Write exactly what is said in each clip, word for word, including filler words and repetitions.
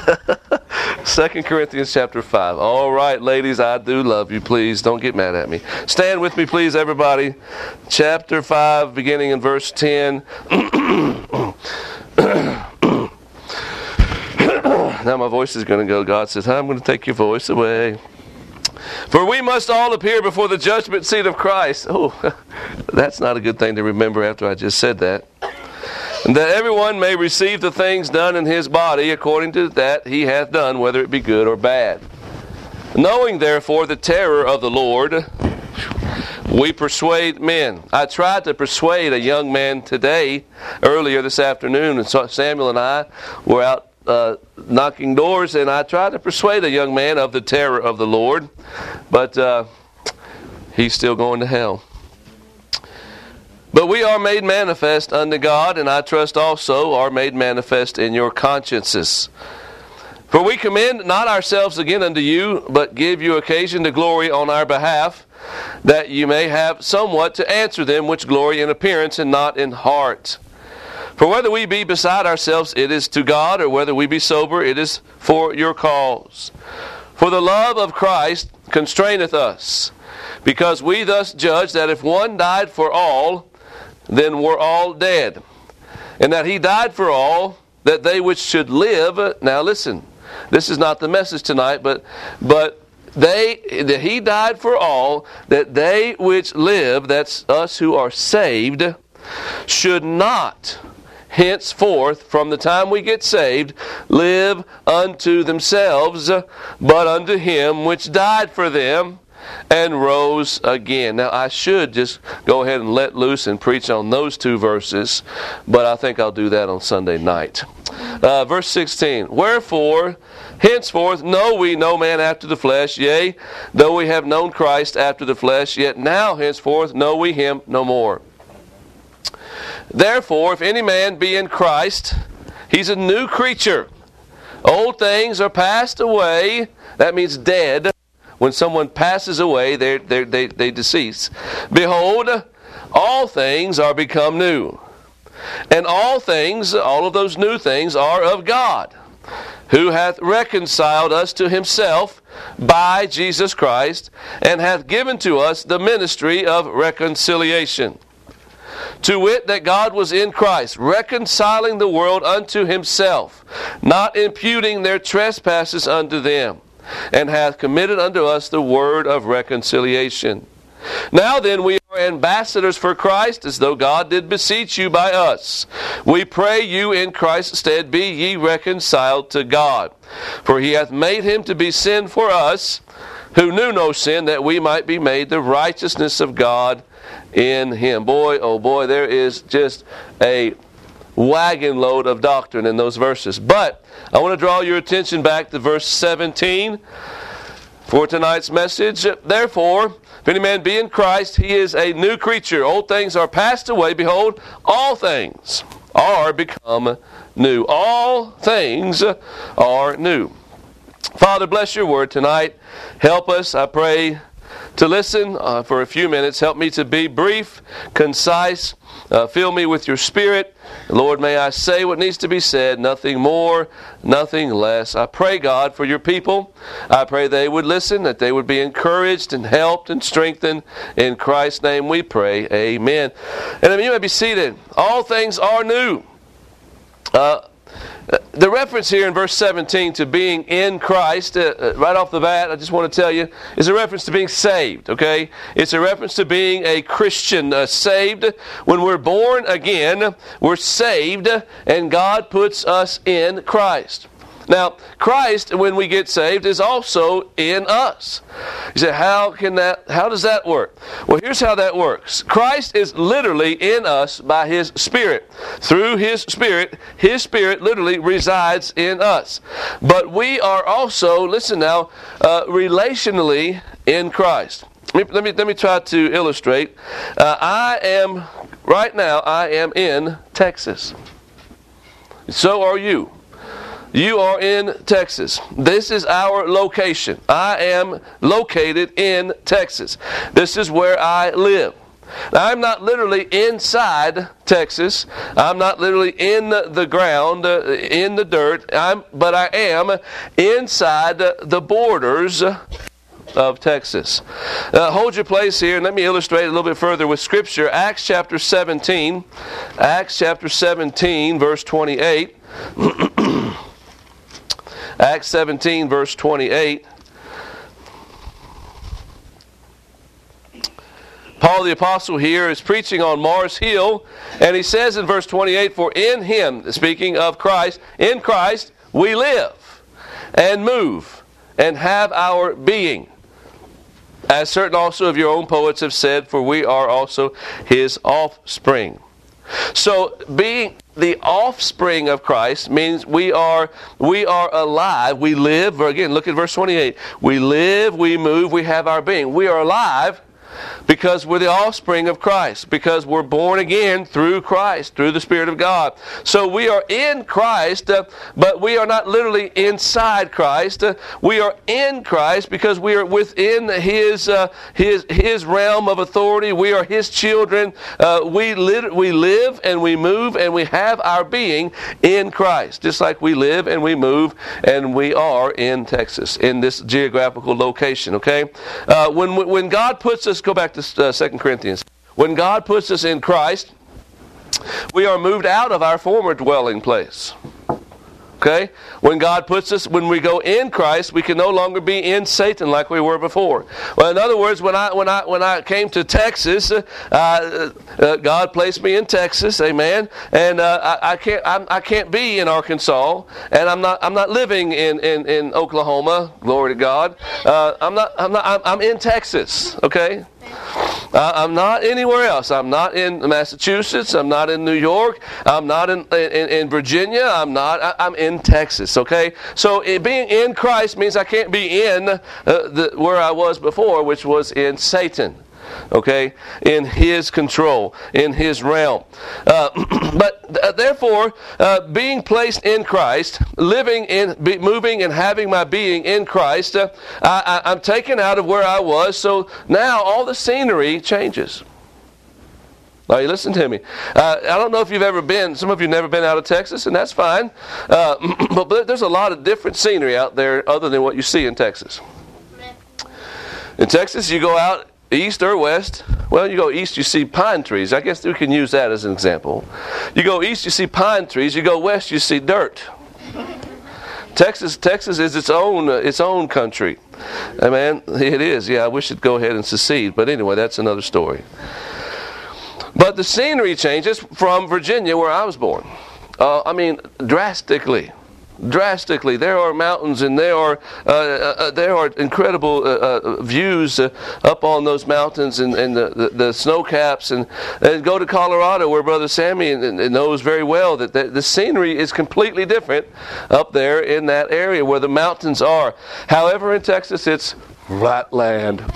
Second Corinthians chapter five. All right, ladies, I do love you. Please don't get mad at me. Stand with me, please, everybody. Chapter five, beginning in verse ten. Now my voice is going to go. God says, I'm going to take your voice away. For we must all appear before the judgment seat of Christ. Oh, that's not a good thing to remember after I just said that. And that everyone may receive the things done in his body according to that he hath done, whether it be good or bad. Knowing therefore the terror of the Lord, we persuade men. I tried to persuade a young man today, earlier this afternoon, and Samuel and I were out uh, knocking doors, and I tried to persuade a young man of the terror of the Lord, but uh, he's still going to hell. But we are made manifest unto God, and I trust also are made manifest in your consciences. For we commend not ourselves again unto you, but give you occasion to glory on our behalf, that you may have somewhat to answer them which glory in appearance and not in heart. For whether we be beside ourselves, it is to God, or whether we be sober, it is for your cause. For the love of Christ constraineth us, because we thus judge that if one died for all, then we're all dead. And that he died for all, that they which should live, now listen, this is not the message tonight, but but they that he died for all, that they which live, that's us who are saved, should not henceforth, from the time we get saved, live unto themselves, but unto him which died for them and rose again. Now, I should just go ahead and let loose and preach on those two verses, but I think I'll do that on Sunday night. Uh, verse sixteen, Wherefore, henceforth know we no man after the flesh, yea, though we have known Christ after the flesh, yet now henceforth know we him no more. Therefore, if any man be in Christ, he's a new creature. Old things are passed away. That means dead. When someone passes away, they're, they're, they they decease. Behold, all things are become new. And all things, all of those new things, are of God, who hath reconciled us to himself by Jesus Christ, and hath given to us the ministry of reconciliation. To wit, that God was in Christ, reconciling the world unto himself, not imputing their trespasses unto them, and hath committed unto us the word of reconciliation. Now then, we are ambassadors for Christ, as though God did beseech you by us. We pray you in Christ's stead, be ye reconciled to God. For he hath made him to be sin for us, who knew no sin, that we might be made the righteousness of God in him. Boy, oh boy, there is just a wagon load of doctrine in those verses. But I want to draw your attention back to verse seventeen for tonight's message. Therefore, if any man be in Christ, he is a new creature. Old things are passed away. Behold, all things are become new. All things are new. Father, bless your word tonight. Help us, I pray, to listen uh, for a few minutes. Help me to be brief, concise. Uh, fill me with your Spirit. Lord, may I say what needs to be said, nothing more, nothing less. I pray, God, for your people. I pray they would listen, that they would be encouraged and helped and strengthened. In Christ's name we pray. Amen. And you may be seated. All things are new. Uh, The reference here in verse seventeen to being in Christ, uh, right off the bat, I just want to tell you, is a reference to being saved, okay? It's a reference to being a Christian, uh, saved. When we're born again, we're saved, and God puts us in Christ. Now, Christ, when we get saved, is also in us. You say, how can that, how does that work? Well, here's how that works. Christ is literally in us by His Spirit. Through His Spirit, His Spirit literally resides in us. But we are also, listen now, uh, relationally in Christ. Let me, let me, let me try to illustrate. Uh, I am, right now, I am in Texas. So are you. You are in Texas. This is our location. I am located in Texas. This is where I live. Now, I'm not literally inside Texas. I'm not literally in the ground, uh, in the dirt, I'm, but I am inside the borders of Texas. Uh, hold your place here, and let me illustrate a little bit further with Scripture. Acts chapter seventeen. Acts chapter seventeen, verse twenty-eight. Acts seventeen, verse twenty-eight. Paul the Apostle here is preaching on Mars Hill, and he says in verse twenty-eight, "For in Him," speaking of Christ, "in Christ we live and move and have our being. As certain also of your own poets have said, for we are also His offspring." So being the offspring of Christ means we are we are alive. We live. Again, look at verse twenty-eight. We live, we move, we have our being. We are alive because we're the offspring of Christ, because we're born again through Christ, through the Spirit of God. So we are in Christ, uh, but we are not literally inside Christ. Uh, we are in Christ because we are within His uh, His His realm of authority. We are His children. Uh, we live, we live and we move and we have our being in Christ, just like we live and we move and we are in Texas, in this geographical location. Okay, uh, when when God puts us, go back to uh, Second Corinthians. When God puts us in Christ, we are moved out of our former dwelling place. Okay? When God puts us, when we go in Christ, we can no longer be in Satan like we were before. Well, in other words, when I when I when I came to Texas, uh, uh, God placed me in Texas, amen. And uh, I, I can't I'm, I can't be in Arkansas, and I'm not I'm not living in, in, in Oklahoma. Glory to God. Uh, I'm not I'm not I'm, I'm in Texas. Okay. Uh, I'm not anywhere else. I'm not in Massachusetts. I'm not in New York. I'm not in in, in Virginia. I'm not. I, I'm in Texas. Okay. So it, being in Christ means I can't be in uh, the, where I was before, which was in Satan. Okay, in his control, in his realm. Uh, but uh, therefore, uh, being placed in Christ, living in, be, moving and having my being in Christ, uh, I, I, I'm taken out of where I was. So now all the scenery changes. Now you listen to me. Uh, I don't know if you've ever been, some of you have never been out of Texas, and that's fine. Uh, but there's a lot of different scenery out there other than what you see in Texas. In Texas, you go out east or west. Well, you go east, you see pine trees. I guess we can use that as an example. You go east, you see pine trees. You go west, you see dirt. Texas, Texas is its own, uh, its own country. I mean, it is. Yeah, I wish it'd go ahead and secede, but anyway, that's another story. But the scenery changes from Virginia, where I was born. Uh, I mean, drastically. Drastically. There are mountains and there are uh, uh, there are incredible uh, uh, views uh, up on those mountains and, and the, the, the snow caps. And, and go to Colorado, where Brother Sammy and, and knows very well that the, the scenery is completely different up there in that area where the mountains are. However, in Texas, it's flat land.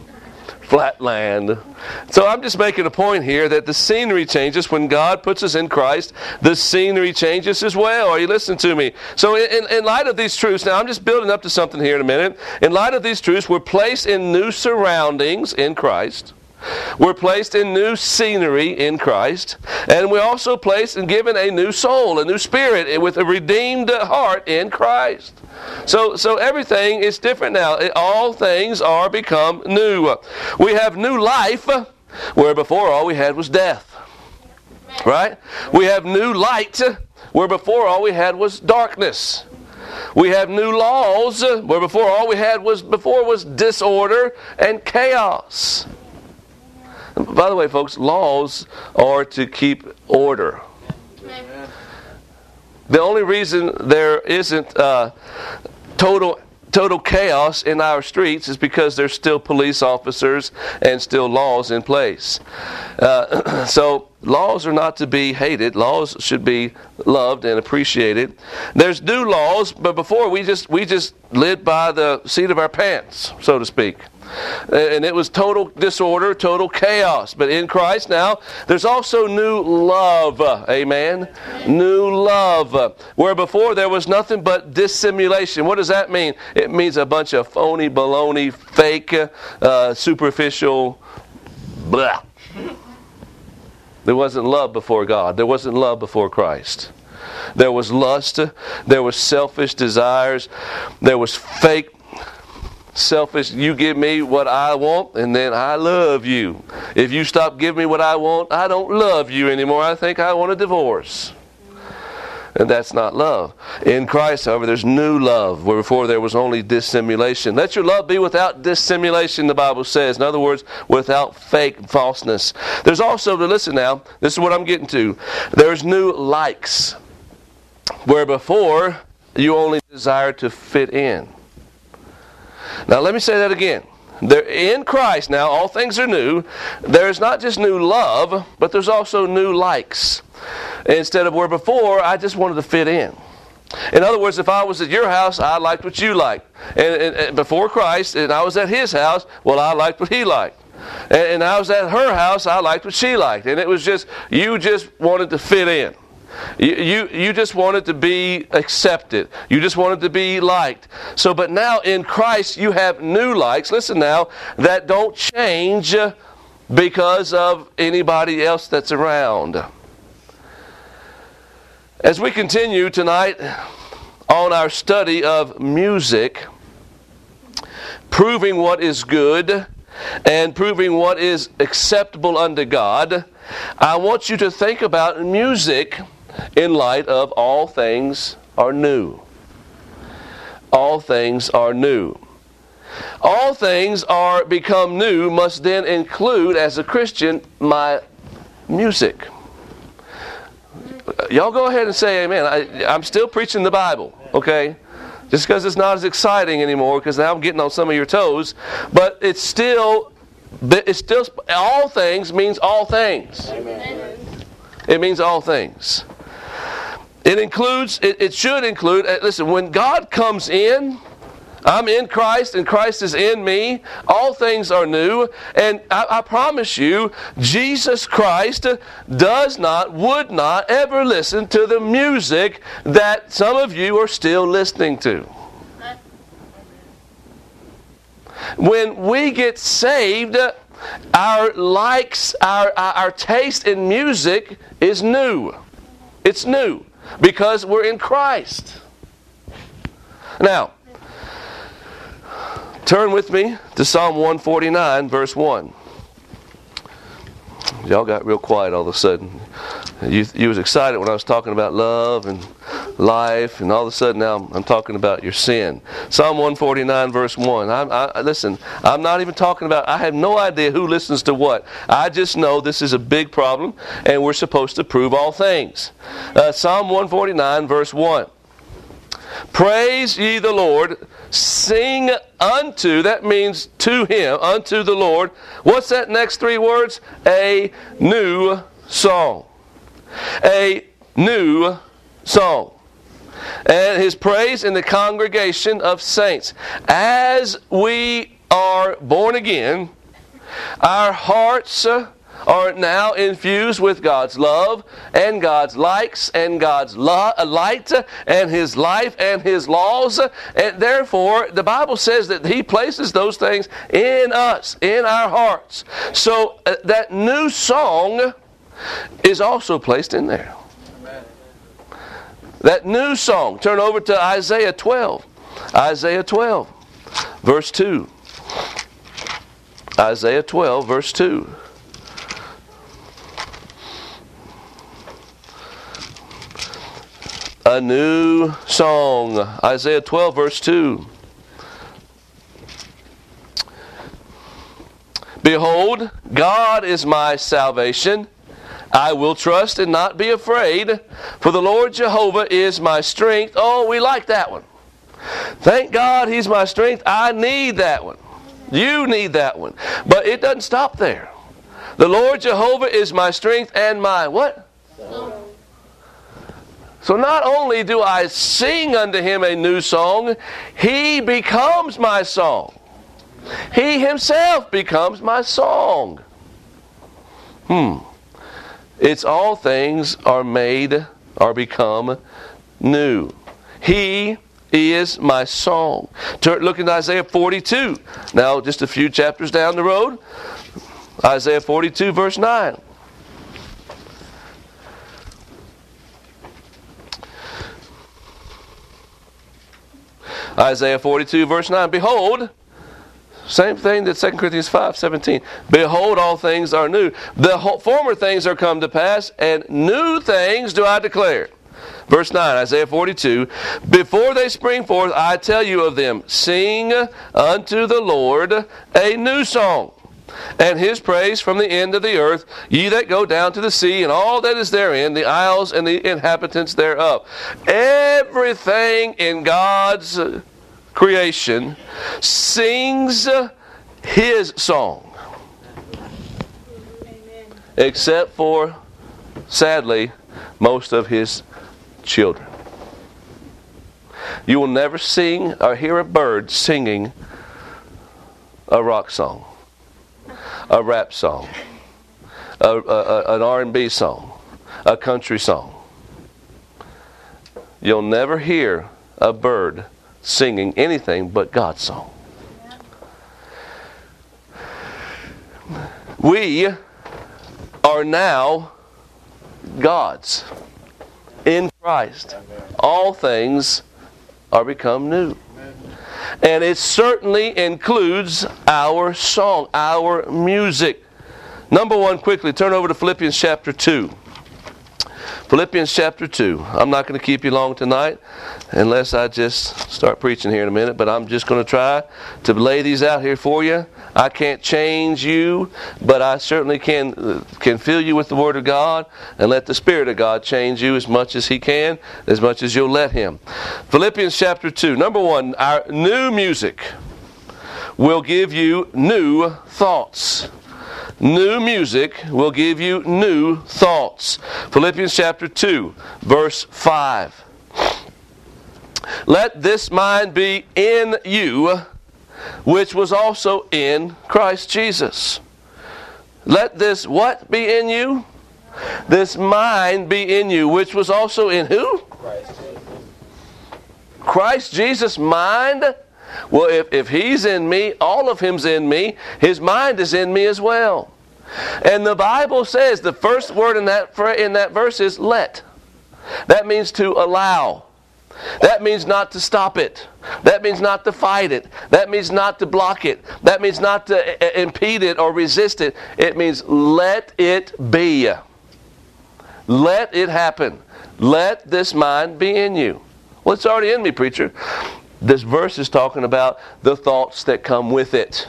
Flat land. So I'm just making a point here that the scenery changes when God puts us in Christ. The scenery changes as well. Are you listening to me? So in, in light of these truths, now I'm just building up to something here in a minute. In light of these truths, we're placed in new surroundings in Christ. We're placed in new scenery in Christ. And we're also placed and given a new soul, a new spirit with a redeemed heart in Christ. So so everything is different now. It, all things are become new. We have new life where before all we had was death. Right? We have new light where before all we had was darkness. We have new laws where before all we had was before was disorder and chaos. By the way, folks, laws are to keep order. Amen. The only reason there isn't uh, total total chaos in our streets is because there's still police officers and still laws in place. Uh, so laws are not to be hated. Laws should be loved and appreciated. There's new laws, but before we just we just lived by the seat of our pants, so to speak. And it was total disorder, total chaos. But in Christ now, there's also new love. Amen? New love. Where before there was nothing but dissimulation. What does that mean? It means a bunch of phony, baloney, fake, uh, superficial, blah. there wasn't love before God. There wasn't love before Christ. There was lust. There was selfish desires. There was fake, selfish, you give me what I want and then I love you. If you stop giving me what I want, I don't love you anymore. I think I want a divorce. And that's not love. In Christ, however, there's new love, where before there was only dissimulation. Let your love be without dissimulation, the Bible says. In other words, without fake falseness. There's also, listen now, this is what I'm getting to. There's new likes, where before you only desire to fit in. Now let me say that again. There, in Christ now, all things are new. There's not just new love, but there's also new likes. Instead of where before, I just wanted to fit in. In other words, if I was at your house, I liked what you liked. And, and, and before Christ, and I was at his house, well, I liked what he liked. And, and I was at her house, I liked what she liked. And it was just, you just wanted to fit in. You, you, you just wanted to be accepted. You just wanted to be liked. So, but now in Christ, you have new likes, listen now, that don't change because of anybody else that's around. As we continue tonight on our study of music, proving what is good and proving what is acceptable unto God, I want you to think about music in light of all things are new. All things are new. All things are become new must then include, as a Christian, my music. Y'all go ahead and say amen. I, I'm still preaching the Bible, okay? Just because it's not as exciting anymore, because now I'm getting on some of your toes. But it's still, it's still, all things means all things. Amen. It means all things. It includes, it, it should include, listen, when God comes in, I'm in Christ and Christ is in me. All things are new. And I, I promise you, Jesus Christ does not, would not ever listen to the music that some of you are still listening to. When we get saved, our likes, our, our, our taste in music is new. It's new because we're in Christ. Now, turn with me to Psalm one forty-nine, verse one. Y'all got real quiet all of a sudden. You, you was excited when I was talking about love and life, and all of a sudden now I'm, I'm talking about your sin. Psalm one forty-nine, verse one. I, I, listen, I'm not even talking about, I have no idea who listens to what. I just know this is a big problem, and we're supposed to prove all things. Uh, Psalm one forty-nine, verse one. Praise ye the Lord, sing unto, that means to Him, unto the Lord. What's that next three words? A new song. A new song. And His praise in the congregation of saints. As we are born again, our hearts are now infused with God's love and God's likes and God's lo- light and His life and His laws. And therefore, the Bible says that He places those things in us, in our hearts. So uh, that new song is also placed in there. Amen. That new song. Turn over to Isaiah twelve. Isaiah twelve, verse two. Isaiah twelve, verse two. A new song. Isaiah twelve, verse two. Behold, God is my salvation. I will trust and not be afraid, for the Lord Jehovah is my strength. Oh, we like that one. Thank God He's my strength. I need that one. You need that one. But it doesn't stop there. The Lord Jehovah is my strength and my what? Song. So not only do I sing unto Him a new song, He becomes my song. He Himself becomes my song. Hmm. It's all things are made, are become new. He is my song. Turn, look at Isaiah forty-two. Now, just a few chapters down the road. Isaiah forty-two, verse nine. Isaiah forty-two, verse nine. Behold, same thing that Second Corinthians five seventeen. Behold, all things are new. The whole, former things are come to pass, and new things do I declare. Verse nine, Isaiah forty-two. Before they spring forth, I tell you of them. Sing unto the Lord a new song, and His praise from the end of the earth, ye that go down to the sea, and all that is therein, the isles and the inhabitants thereof. Everything in God's creation sings His song. Amen. Except for, sadly, most of His children. You will never sing or hear a bird singing a rock song, a rap song, a, a, a, an R and B song, a country song. You'll never hear a bird singing anything but God's song. We are now God's in Christ. All things are become new. And it certainly includes our song, our music. Number one, quickly, turn over to Philippians chapter two. Philippians chapter two. I'm not going to keep you long tonight unless I just start preaching here in a minute, but I'm just going to try to lay these out here for you. I can't change you, but I certainly can can fill you with the Word of God and let the Spirit of God change you as much as He can, as much as you'll let Him. Philippians chapter two. Number one, our new music will give you new thoughts. New music will give you new thoughts. Philippians chapter two, verse five. Let this mind be in you, which was also in Christ Jesus. Let this what be in you? This mind be in you, which was also in who? Christ Jesus. Christ Jesus' mind? Well, if, if He's in me, all of Him's in me, His mind is in me as well. And the Bible says the first word in that, in that verse is let. That means to allow. That means not to stop it. That means not to fight it. That means not to block it. That means not to impede it or resist it. It means let it be. Let it happen. Let this mind be in you. Well, it's already in me, preacher. This verse is talking about the thoughts that come with it.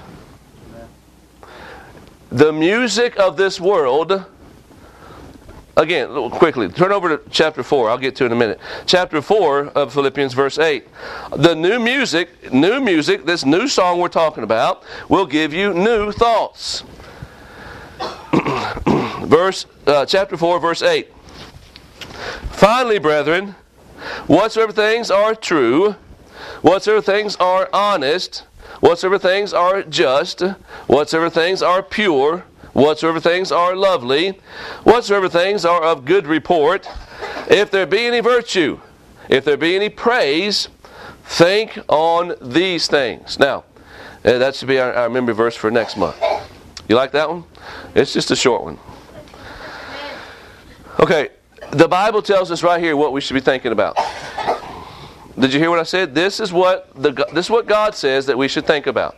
The music of this world, again, quickly, turn over to chapter four. I'll get to it in a minute. Chapter four of Philippians, verse eight. The new music, new music, this new song we're talking about, will give you new thoughts. verse, uh, chapter four, verse eight. Finally, brethren, whatsoever things are true, whatsoever things are honest, whatsoever things are just, whatsoever things are pure, whatsoever things are lovely, whatsoever things are of good report, if there be any virtue, if there be any praise, think on these things. Now, that should be our, our memory verse for next month. You like that one? It's just a short one. Okay, the Bible tells us right here what we should be thinking about. Did you hear what I said? This is what the this is what God says that we should think about.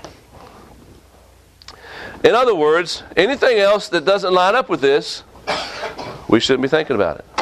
In other words, anything else that doesn't line up with this, we shouldn't be thinking about it.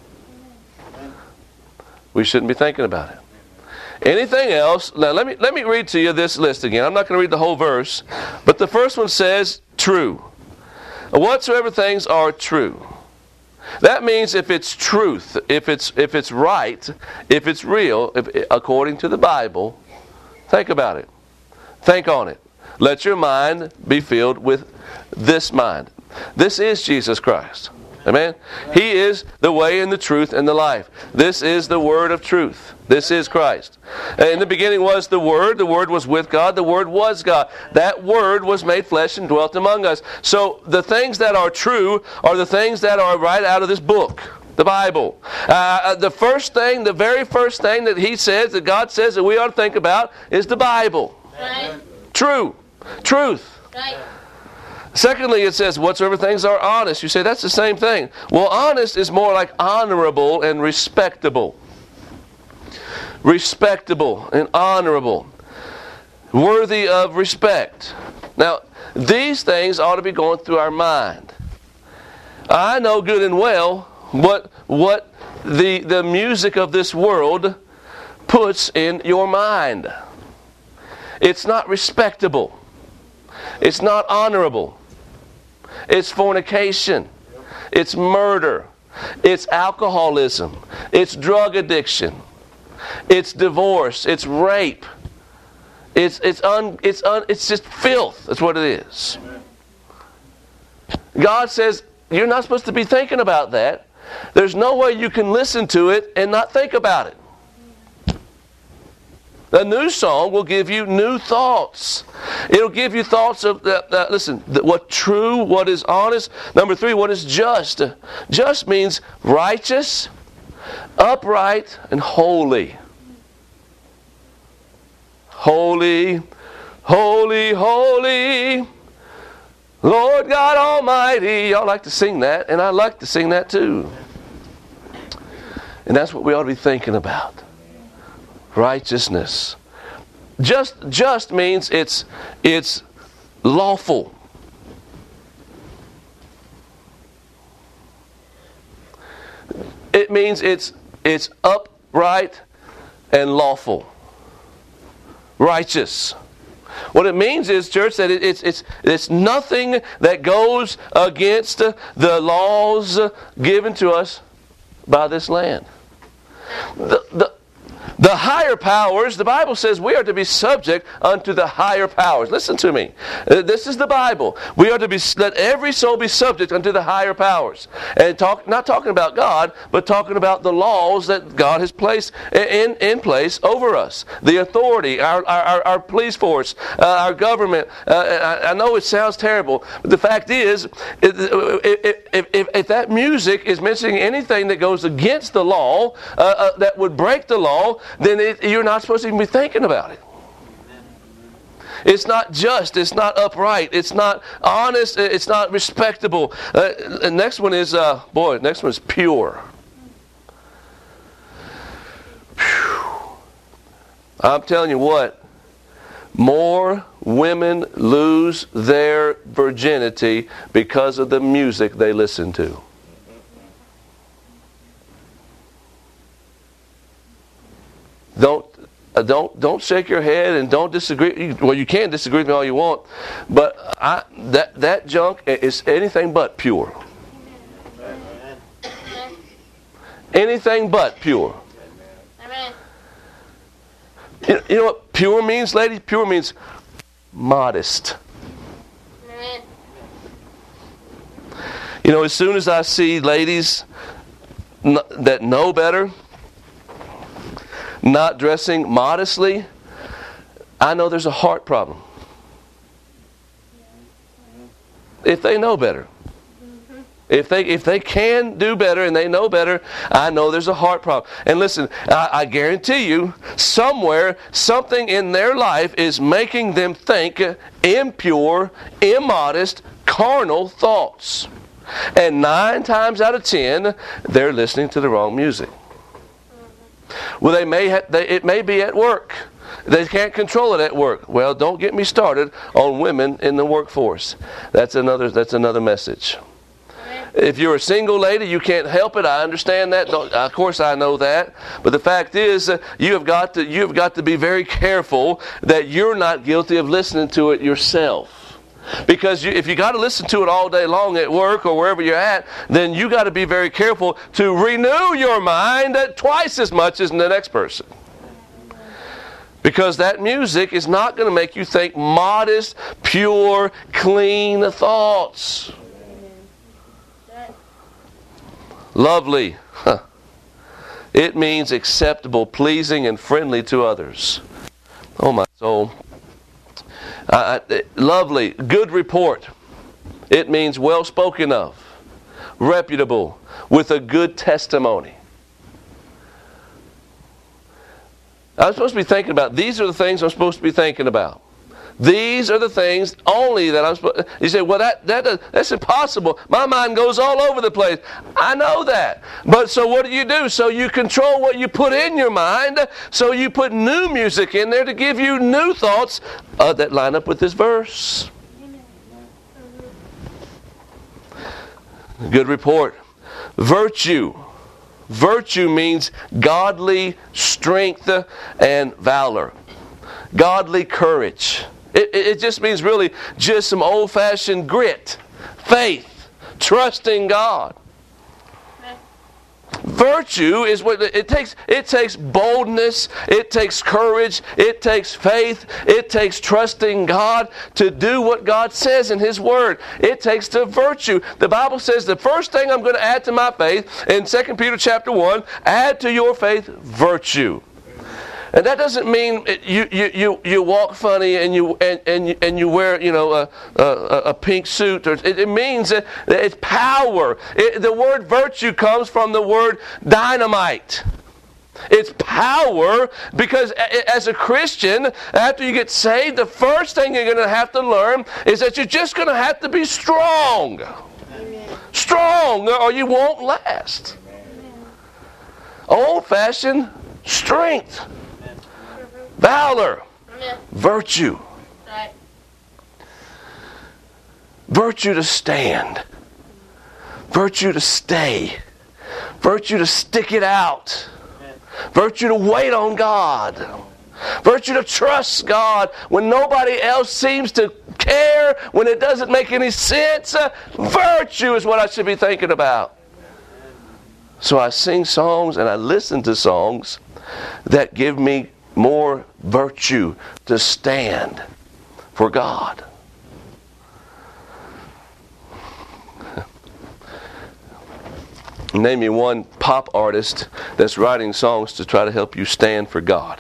We shouldn't be thinking about it. Anything else? Now let me let me read to you this list again. I'm not going to read the whole verse, but the first one says true. Whatsoever things are true. That means if it's truth, if it's if it's right, if it's real, if, according to the Bible, think about it. Think on it. Let your mind be filled with this mind. This is Jesus Christ. Amen? He is the way and the truth and the life. This is the word of truth. This is Christ. And in the beginning was the Word. The Word was with God. The Word was God. That Word was made flesh and dwelt among us. So the things that are true are the things that are right out of this book, the Bible. Uh, the first thing, the very first thing that He says, that God says that we ought to think about is the Bible. Right. True. Truth. Right. Secondly, it says, whatsoever things are honest. You say, that's the same thing. Well, honest is more like honorable and respectable. respectable and honorable, worthy of respect. Now, these things ought to be going through our mind. I know good and well what what the, the music of this world puts in your mind. It's not respectable. It's not honorable. It's fornication. It's murder. It's alcoholism. It's drug addiction. It's divorce. It's rape. It's it's un it's un it's just filth. That's what it is. God says you're not supposed to be thinking about that. There's no way you can listen to it and not think about it. A new song will give you new thoughts. It'll give you thoughts of, uh, uh, listen, what true, what is honest. Number three, what is just. Just means righteous, upright, and holy. Holy, holy, holy, Lord God Almighty. Y'all like to sing that, and I like to sing that too. And that's what we ought to be thinking about. Righteousness. Just just means it's it's lawful. It means it's it's upright and lawful. Righteous. What it means is, church, that it, it's it's it's nothing that goes against the laws given to us by this land. The, the, the higher powers, the Bible says we are to be subject unto the higher powers. Listen to me. This is the Bible. We are to be, let every soul be subject unto the higher powers. And talk, not talking about God, but talking about the laws that God has placed in, in place over us. The authority, our, our, our police force, uh, our government. Uh, I, I know it sounds terrible, but the fact is, if, if, if, if that music is mentioning anything that goes against the law, uh, uh, that would break the law, then it, you're not supposed to even be thinking about it. It's not just. It's not upright. It's not honest. It's not respectable. Uh, the next one is, uh, boy, next one is pure. Whew. I'm telling you what, more women lose their virginity because of the music they listen to. Don't uh, don't don't shake your head and don't disagree. Well, you can disagree with me all you want, but I, that that junk is anything but pure. Amen. Anything but pure. Amen. You, you know what pure means, ladies? Pure means modest. Amen. You know, as soon as I see ladies n- that know better, not dressing modestly, I know there's a heart problem. If they know better. If they if they can do better and they know better, I know there's a heart problem. And listen, I, I guarantee you, somewhere, something in their life is making them think impure, immodest, carnal thoughts. And nine times out of ten, they're listening to the wrong music. Well, they may ha- they, it may be at work. They can't control it at work. Well, don't get me started on women in the workforce. That's another that's another message. If you're a single lady, you can't help it. I understand that. Don't, of course, I know that. But the fact is, uh, you have got to you have got to be very careful that you're not guilty of listening to it yourself. Because you, if you got to listen to it all day long at work or wherever you're at, then you got to be very careful to renew your mind at twice as much as the next person. Because that music is not going to make you think modest, pure, clean thoughts. Lovely. Huh. It means acceptable, pleasing, and friendly to others. Oh, my soul. Uh, lovely, good report. It means well spoken of, reputable, with a good testimony. I'm supposed to be thinking about, these are the things I'm supposed to be thinking about. These are the things only that I'm supposed to. You say, well, that, that that's impossible. My mind goes all over the place. I know that. But so what do you do? So you control what you put in your mind. So you put new music in there to give you new thoughts uh, that line up with this verse. Good report. Virtue. Virtue means godly strength and valor. Godly courage. It, it just means really just some old-fashioned grit, faith, trusting God. Virtue is what it takes. It takes boldness. It takes courage. It takes faith. It takes trusting God to do what God says in His Word. It takes the virtue. The Bible says the first thing I'm going to add to my faith in Second Peter chapter one, add to your faith virtue. And that doesn't mean you you, you, you walk funny and you and, and, you, and you wear, you know, a, a, a pink suit. Or, it, it means that it's power. It, the word virtue comes from the word dynamite. It's power, because as a Christian, after you get saved, the first thing you're going to have to learn is that you're just going to have to be strong. Amen. Strong, or you won't last. Old-fashioned strength. Valor. Amen. Virtue. Right. Virtue to stand. Virtue to stay. Virtue to stick it out. Amen. Virtue to wait on God. Virtue to trust God when nobody else seems to care, when it doesn't make any sense. Uh, virtue is what I should be thinking about. So I sing songs and I listen to songs that give me more virtue to stand for God. Name me one pop artist that's writing songs to try to help you stand for God.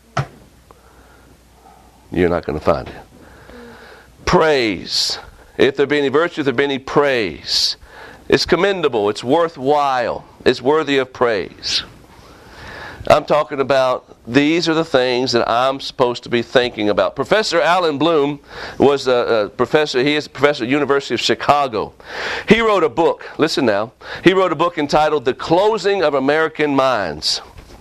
You're not going to find it. Praise. If there be any virtue, if there be any praise. It's commendable. It's worthwhile. It's worthy of praise. I'm talking about these are the things that I'm supposed to be thinking about. Professor Alan Bloom was a, a professor. He is a professor at the University of Chicago. He wrote a book. Listen now. He wrote a book entitled The Closing of American Minds.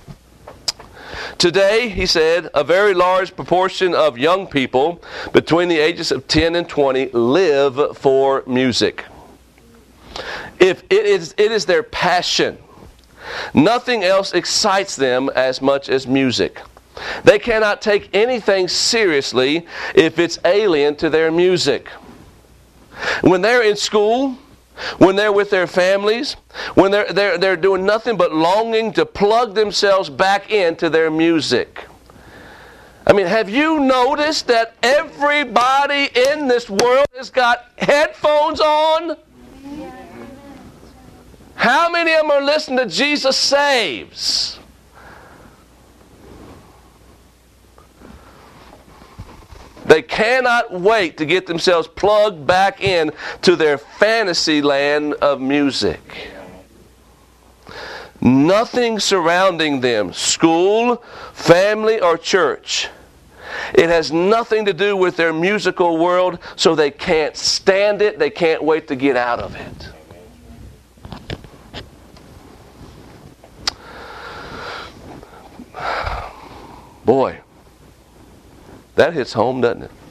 Today, he said, a very large proportion of young people between the ages of ten and twenty live for music. If it is, it is their passion. Nothing else excites them as much as music. They cannot take anything seriously if it's alien to their music. When they're in school, when they're with their families, when they're, they're, they're doing nothing but longing to plug themselves back into their music. I mean, have you noticed that everybody in this world has got headphones on? How many of them are listening to Jesus Saves? They cannot wait to get themselves plugged back in to their fantasy land of music. Nothing surrounding them, school, family, or church. It has nothing to do with their musical world, so they can't stand it. They can't wait to get out of it. Boy, that hits home, doesn't it?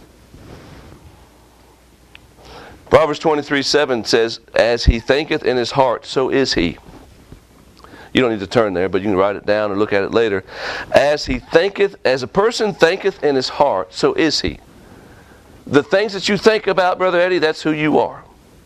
Proverbs twenty-three seven says, as he thinketh in his heart, so is he. You don't need to turn there, but you can write it down or look at it later. As he thinketh, as a person thinketh in his heart, so is he. The things that you think about, Brother Eddie, that's who you are.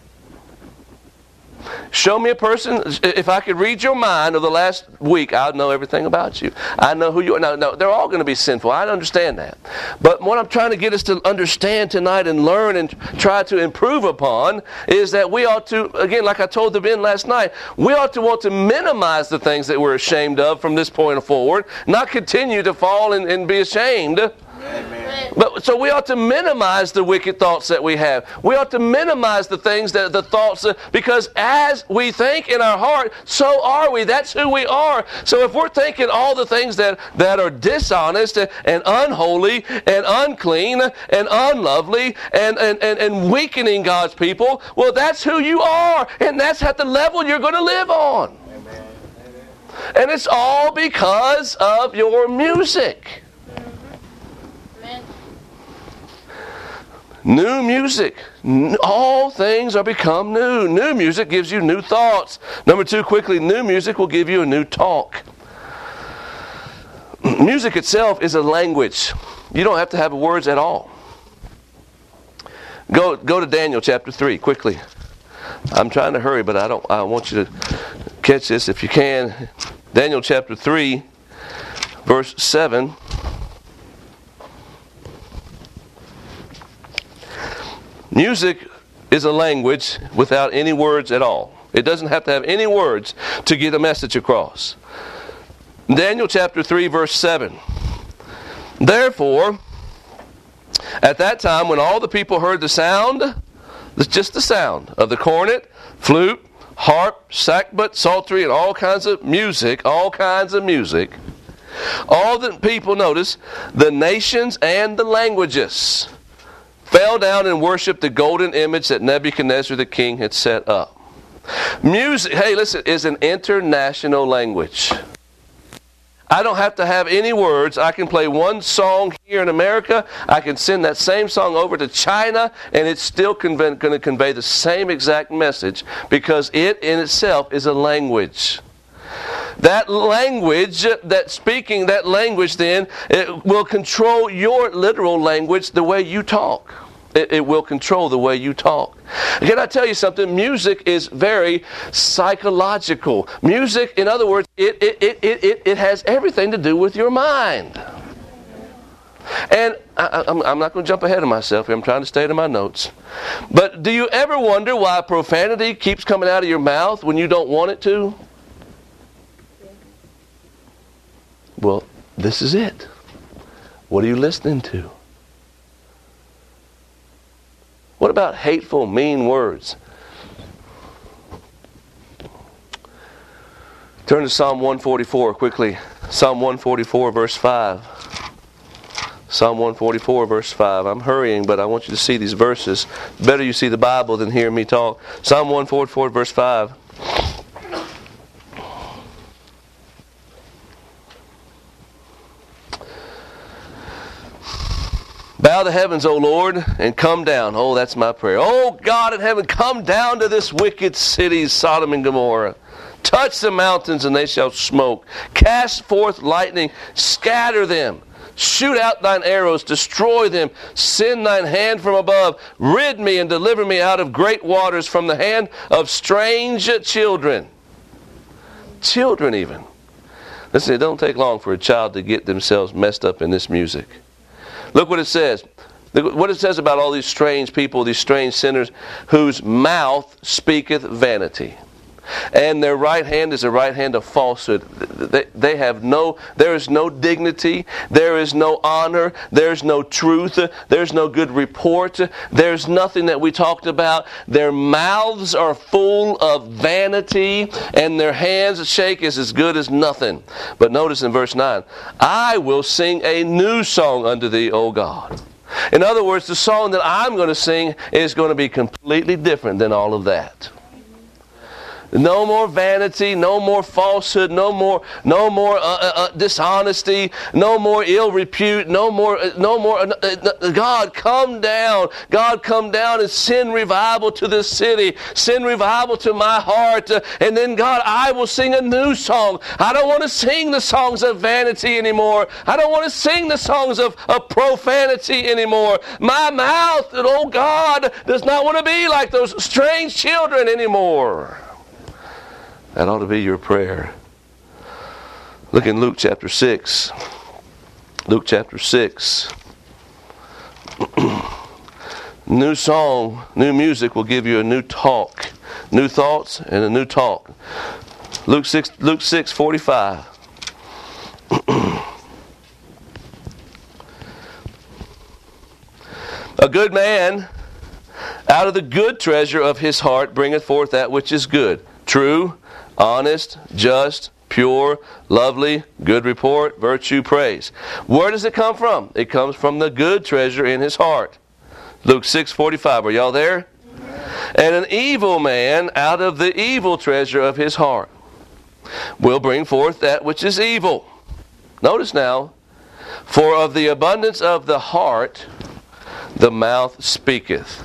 Show me a person, if I could read your mind over the last week, I'd know everything about you. I know who you are. Now, no, they're all going to be sinful. I understand that. But what I'm trying to get us to understand tonight and learn and try to improve upon is that we ought to, again, like I told the Ben last night, we ought to want to minimize the things that we're ashamed of from this point forward, not continue to fall and, and be ashamed. Amen. But so we ought to minimize the wicked thoughts that we have. We ought to minimize the things that the thoughts that, because as we think in our heart, so are we. That's who we are. So if we're thinking all the things that, that are dishonest and, and unholy and unclean and unlovely and, and, and, and weakening God's people, well, that's who you are, and that's at the level you're going to live on. Amen. And it's all because of your music. New music. All things are become new. New music gives you new thoughts. Number two, quickly, new music will give you a new talk. Music itself is a language. You don't have to have words at all. Go go to Daniel chapter three, quickly. I'm trying to hurry, but I don't. I want you to catch this if you can. Daniel chapter three, verse seven. Music is a language without any words at all. It doesn't have to have any words to get a message across. Daniel chapter three, verse seven. Therefore, at that time when all the people heard the sound, just the sound of the cornet, flute, harp, sackbut, psaltery, and all kinds of music, all kinds of music, all the people, notice, the nations and the languages fell down and worshipped the golden image that Nebuchadnezzar the king had set up. Music, hey, listen, is an international language. I don't have to have any words. I can play one song here in America. I can send that same song over to China, and it's still convey, going to convey the same exact message because it in itself is a language. That language, that speaking that language then, it will control your literal language the way you talk. It, it will control the way you talk. Can I tell you something? Music is very psychological. Music, in other words, it, it, it, it, it has everything to do with your mind. And I, I'm, I'm not going to jump ahead of myself here. I'm trying to stay to my notes. But do you ever wonder why profanity keeps coming out of your mouth when you don't want it to? Well, this is it. What are you listening to? What about hateful, mean words? Turn to Psalm one forty-four quickly. Psalm one forty-four, verse five. Psalm one forty-four, verse five. I'm hurrying, but I want you to see these verses. Better you see the Bible than hear me talk. Psalm one forty-four, verse five. Bow the heavens, O Lord, and come down. Oh, that's my prayer. Oh, God in heaven, come down to this wicked city, Sodom and Gomorrah. Touch the mountains, and they shall smoke. Cast forth lightning, scatter them. Shoot out thine arrows, destroy them. Send thine hand from above. Rid me and deliver me out of great waters, from the hand of strange children. Children even. Listen, it don't take long for a child to get themselves messed up in this music. Look what it says. Look what it says about all these strange people, these strange sinners, whose mouth speaketh vanity. And their right hand is a right hand of falsehood. They, they have no, there is no dignity, there is no honor, there's no truth, there's no good report, there's nothing that we talked about. Their mouths are full of vanity, and their hands shake is as good as nothing. But notice in verse nine, I will sing a new song unto thee, O God. In other words, the song that I'm going to sing is going to be completely different than all of that. No more vanity, no more falsehood, no more, no more uh, uh, uh, dishonesty, no more ill repute, no more, uh, no more. Uh, uh, God, come down. God, come down and send revival to this city. Send revival to my heart, uh, and then God, I will sing a new song. I don't want to sing the songs of vanity anymore. I don't want to sing the songs of, of profanity anymore. My mouth, oh God, does not want to be like those strange children anymore. That ought to be your prayer. Look in Luke chapter six. Luke chapter six. New song, new music will give you a new talk. New thoughts and a new talk. Luke six, Luke six forty-five. A good man out of the good treasure of his heart bringeth forth that which is good, true, honest, just, pure, lovely, good report, virtue, praise. Where does it come from? It comes from the good treasure in his heart. Luke six forty-five. Are y'all there? And an evil man out of the evil treasure of his heart will bring forth that which is evil. Notice now, for of the abundance of the heart the mouth speaketh.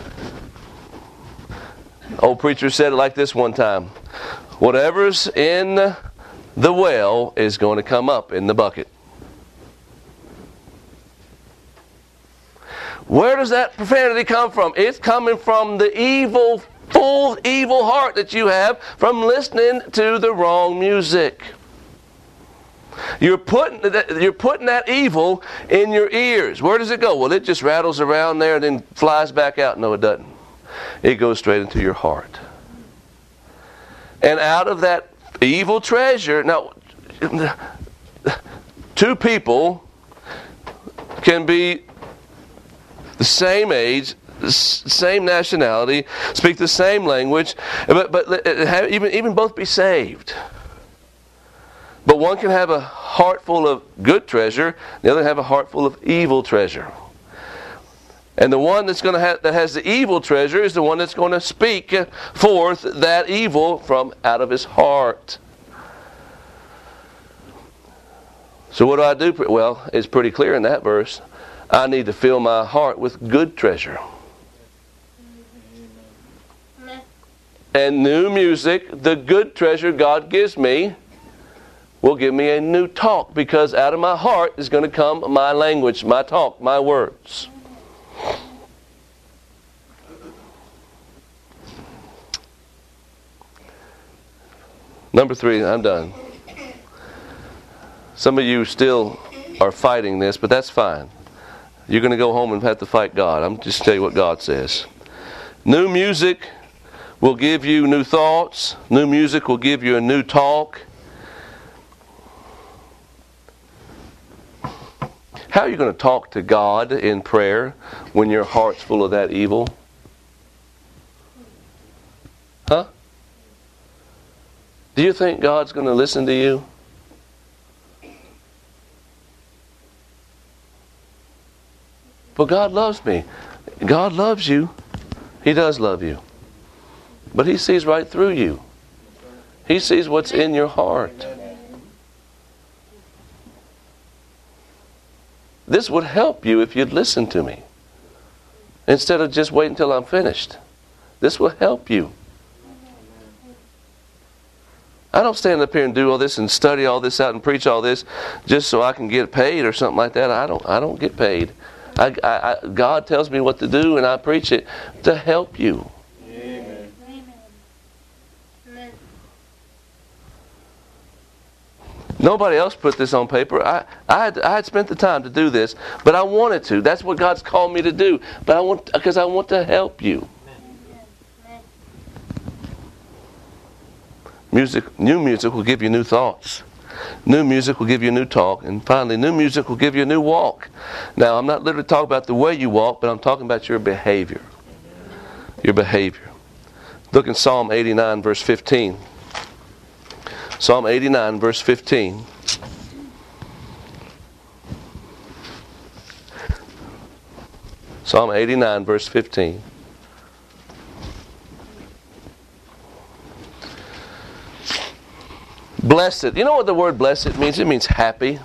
Old preacher said it like this one time. Whatever's in the well is going to come up in the bucket. Where does that profanity come from? It's coming from the evil, full evil heart that you have from listening to the wrong music. You're putting that, you're putting that evil in your ears. Where does it go? Well, it just rattles around there and then flies back out. No, it doesn't. It goes straight into your heart. And out of that evil treasure, now, two people can be the same age, same nationality, speak the same language, but, but have, even, even both be saved. But one can have a heart full of good treasure, the other have a heart full of evil treasure. And the one that's going to have, that has the evil treasure is the one that's going to speak forth that evil from out of his heart. So what do I do? Well, it's pretty clear in that verse. I need to fill my heart with good treasure. And new music, the good treasure God gives me, will give me a new talk, because out of my heart is going to come my language, my talk, my words. Number three, I'm done. Some of you still are fighting this, but that's fine. You're going to go home and have to fight God. I'm just telling you what God says. New music will give you new thoughts. New music will give you a new talk. How are you going to talk to God in prayer when your heart's full of that evil? Huh? Do you think God's going to listen to you? But God loves me. God loves you. He does love you. But He sees right through you. He sees what's in your heart. This would help you if you'd listen to me, instead of just waiting until I'm finished. This will help you. I don't stand up here and do all this and study all this out and preach all this just so I can get paid or something like that. I don't. I don't get paid. I, I, I, God tells me what to do, and I preach it to help you. Amen. Amen. Nobody else put this on paper. I, I, had, I had spent the time to do this, but I wanted to. That's what God's called me to do. But I want, because I want to help you. Music, new music will give you new thoughts. New music will give you a new talk. And finally, new music will give you a new walk. Now, I'm not literally talking about the way you walk, but I'm talking about your behavior. Your behavior. Look in Psalm eighty-nine, verse fifteen. Psalm eighty-nine, verse fifteen. Psalm eighty-nine, verse fifteen. Blessed. You know what the word blessed means? It means happy.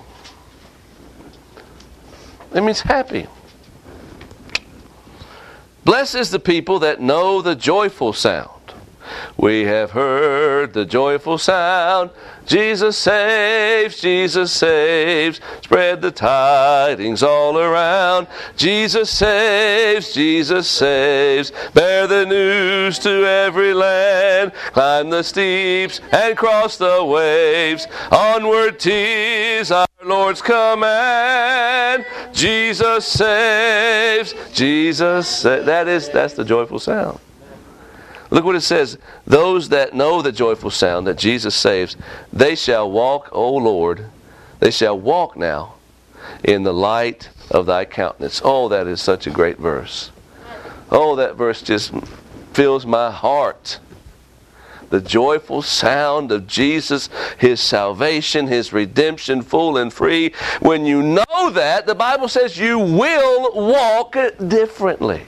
It means happy. Blessed is the people that know the joyful sound. We have heard the joyful sound. Jesus saves, Jesus saves. Spread the tidings all around. Jesus saves, Jesus saves. Bear the news to every land. Climb the steeps and cross the waves. Onward 'tis our Lord's command. Jesus saves, Jesus saves. That is, that's the joyful sound. Look what it says. Those that know the joyful sound that Jesus saves, they shall walk, O Lord, they shall walk now in the light of thy countenance. Oh, that is such a great verse. Oh, that verse just fills my heart. The joyful sound of Jesus, His salvation, His redemption, full and free. When you know that, the Bible says you will walk differently.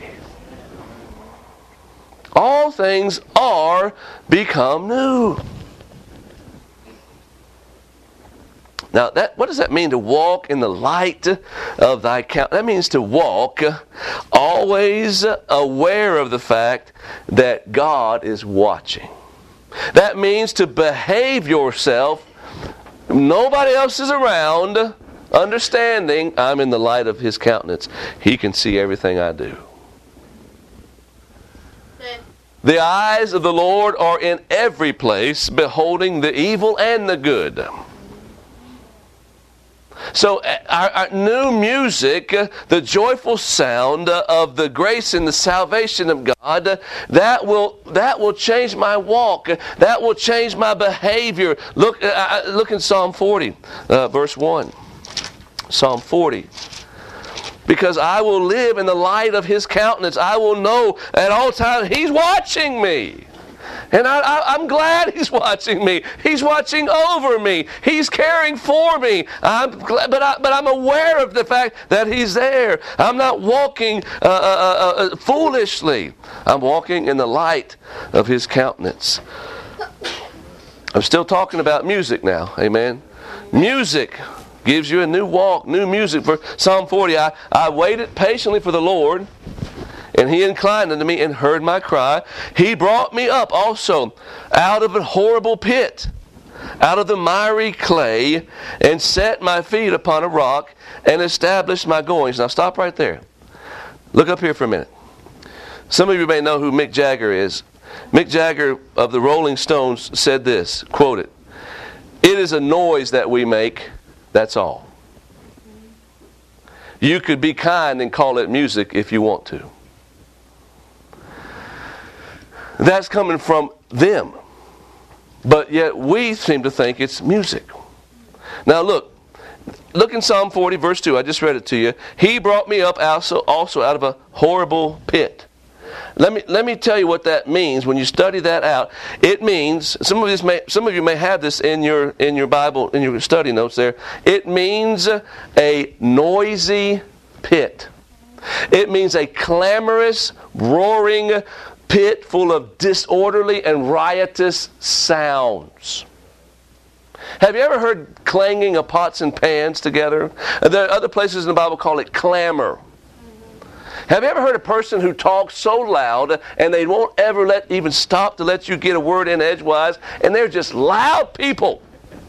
All things are become new. Now, that what does that mean, to walk in the light of thy countenance? That means to walk always aware of the fact that God is watching. That means to behave yourself, nobody else is around, understanding I'm in the light of His countenance. He can see everything I do. The eyes of the Lord are in every place, beholding the evil and the good. So our, our new music, uh, the joyful sound uh, of the grace and the salvation of God, uh, that will that will change my walk. That will change my behavior. Look, uh, look in Psalm forty, uh, verse one. Psalm forty. Because I will live in the light of His countenance. I will know at all times He's watching me. And I, I, I'm glad He's watching me. He's watching over me. He's caring for me. I'm glad, but, I, but I'm aware of the fact that He's there. I'm not walking uh, uh, uh, foolishly. I'm walking in the light of His countenance. I'm still talking about music now. Amen. Music gives you a new walk, new music. For Psalm forty, I, I waited patiently for the Lord, and He inclined unto me and heard my cry. He brought me up also out of a horrible pit, out of the miry clay, and set my feet upon a rock, and established my goings. Now stop right there. Look up here for a minute. Some of you may know who Mick Jagger is. Mick Jagger of the Rolling Stones said this, quote it, "It is a noise that we make, that's all." You could be kind and call it music if you want to. That's coming from them. But yet we seem to think it's music. Now look. Look in Psalm forty, verse two. I just read it to you. He brought me up also, also out of a horrible pit. Let me let me tell you what that means. When you study that out, it means, some of this may some of you may have this in your in your Bible, in your study notes there. It means a noisy pit. It means a clamorous, roaring pit full of disorderly and riotous sounds. Have you ever heard clanging of pots and pans together? There are other places in the Bible call it clamor. Have you ever heard a person who talks so loud and they won't ever let even stop to let you get a word in edgewise, and they're just loud people?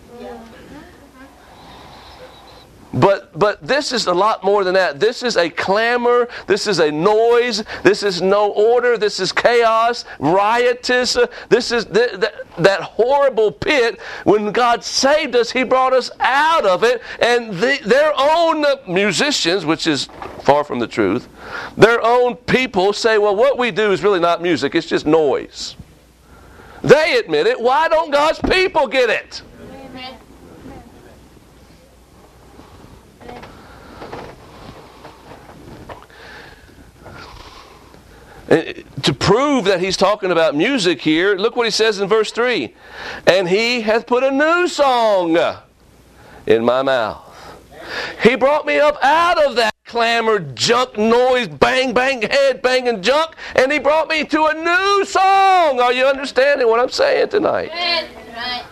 But but this is a lot more than that. This is a clamor. This is a noise. This is no order. This is chaos, riotous. This is th- th- that horrible pit. When God saved us, He brought us out of it. And the, their own musicians, which is far from the truth, their own people say, well, what we do is really not music. It's just noise. They admit it. Why don't God's people get it? Amen. To prove that he's talking about music here, look what he says in verse three. And He hath put a new song in my mouth. He brought me up out of that clamor, junk, noise, bang, bang, head banging junk, and He brought me to a new song. Are you understanding what I'm saying tonight? Right.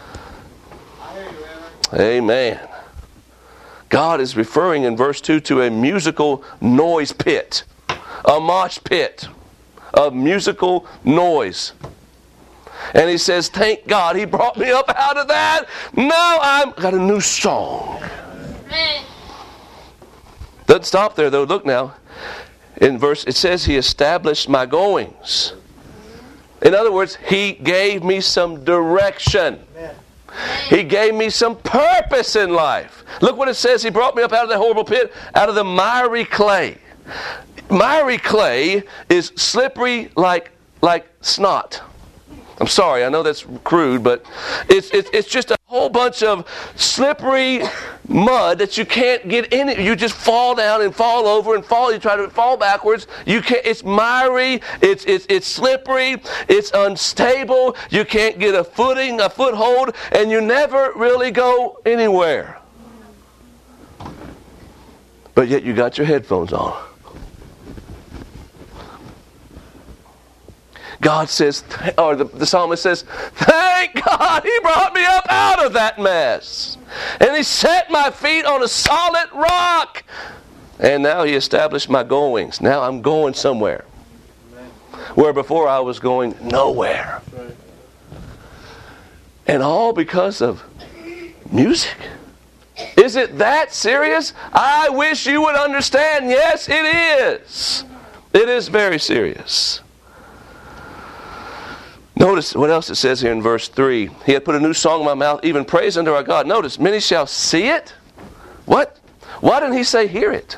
Amen. God is referring in verse two to a musical noise pit. A mosh pit of musical noise. And he says, thank God He brought me up out of that. Now I've got a new song. Doesn't stop there though. Look now. In verse, it says He established my goings. In other words, He gave me some direction. He gave me some purpose in life. Look what it says. He brought me up out of that horrible pit, out of the miry clay. Miry clay is slippery like like snot. I'm sorry, I know that's crude, but it's, it's, it's just a whole bunch of slippery mud that you can't get in it. You just fall down and fall over and fall. You try to fall backwards. You can't. It's miry. It's, it's, it's slippery. It's unstable. You can't get a footing, a foothold, and you never really go anywhere. But yet you got your headphones on. God says, or the, the psalmist says, thank God He brought me up out of that mess. And He set my feet on a solid rock. And now He established my goings. Now I'm going somewhere. Where before I was going nowhere. And all because of music. Is it that serious? I wish you would understand. Yes, it is. It is very serious. Notice what else it says here in verse three. He had put a new song in my mouth, even praise unto our God. Notice, many shall see it. What? Why didn't He say hear it?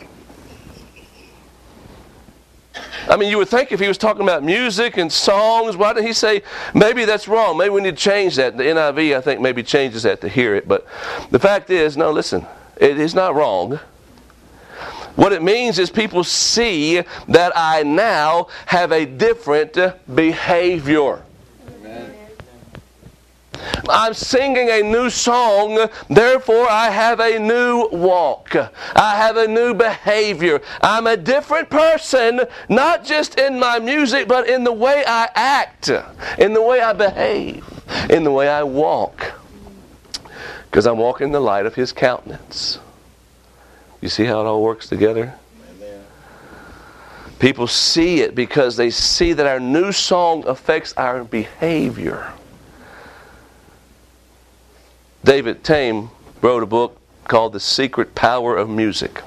I mean, you would think if He was talking about music and songs, why didn't He say, maybe that's wrong. Maybe we need to change that. The N I V, I think, maybe changes that to hear it. But the fact is, no, listen, it is not wrong. What it means is people see that I now have a different behavior. Amen. I'm singing a new song, therefore I have a new walk. I have a new behavior. I'm a different person, not just in my music, but in the way I act, in the way I behave, in the way I walk. Because I'm walking in the light of His countenance. You see how it all works together? Amen. People see it because they see that our new song affects our behavior. David Tame wrote a book called The Secret Power of Music.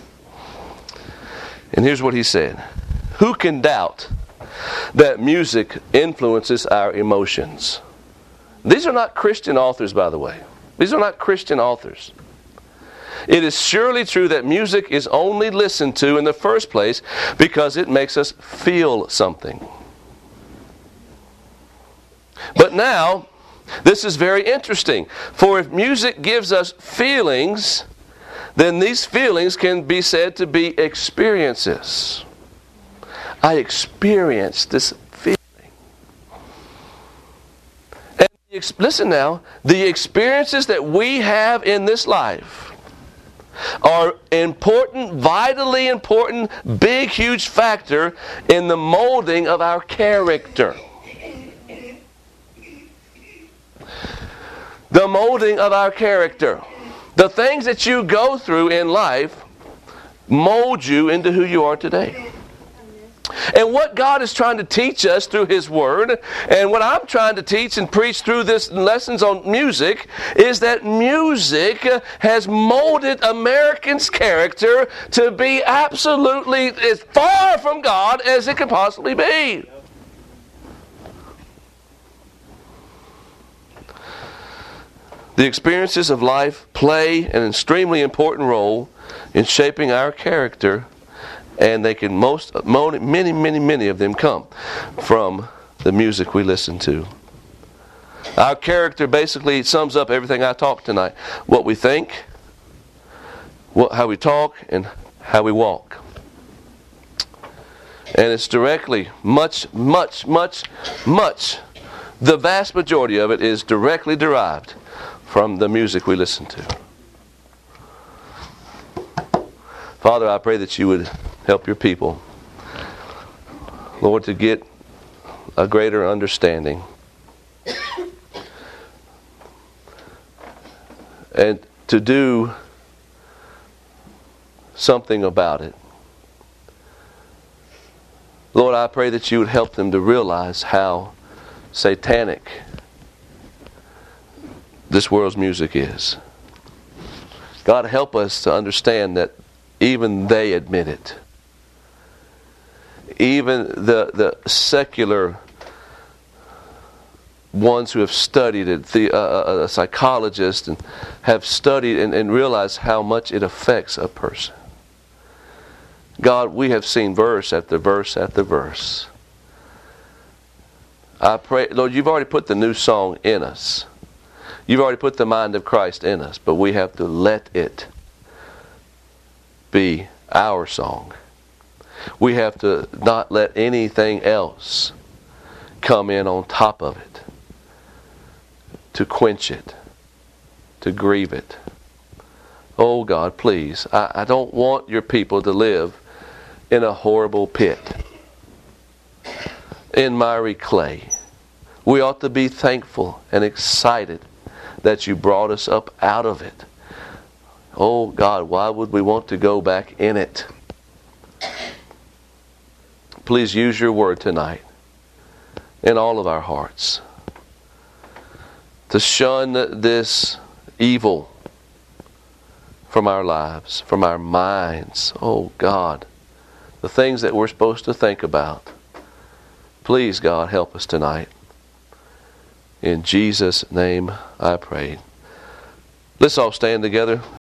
And here's what he said. Who can doubt that music influences our emotions? These are not Christian authors, by the way. These are not Christian authors. It is surely true that music is only listened to in the first place because it makes us feel something. But now, this is very interesting. For if music gives us feelings, then these feelings can be said to be experiences. I experienced this feeling. And listen now, the experiences that we have in this life are important, vitally important, big, huge factor in the molding of our character. The molding of our character. The things that you go through in life mold you into who you are today. And what God is trying to teach us through His Word, and what I'm trying to teach and preach through this lessons on music, is that music has molded Americans' character to be absolutely as far from God as it could possibly be. The experiences of life play an extremely important role in shaping our character. And they can most, many, many, many of them come from the music we listen to. Our character basically sums up everything I talked tonight. What we think, what, how we talk, and how we walk. And it's directly, much, much, much, much, the vast majority of it is directly derived from the music we listen to. Father, I pray that you would help your people, Lord, to get a greater understanding and to do something about it. Lord, I pray that you would help them to realize how satanic this world's music is. God, help us to understand that even they admit it. Even the, the secular ones who have studied it, the uh, a psychologist, and have studied and, and realized how much it affects a person. God, we have seen verse after verse after verse I pray, Lord, you've already put the new song in us. You've already put the mind of Christ in us, but we have to let it be our song. We have to not let anything else come in on top of it to quench it, to grieve it. Oh God, please, I, I don't want your people to live in a horrible pit, in miry clay. We ought to be thankful and excited that you brought us up out of it. Oh God, why would we want to go back in it? Please use your word tonight in all of our hearts to shun this evil from our lives, from our minds. Oh God, the things that we're supposed to think about. Please, God, help us tonight. In Jesus' name I pray. Let's all stand together.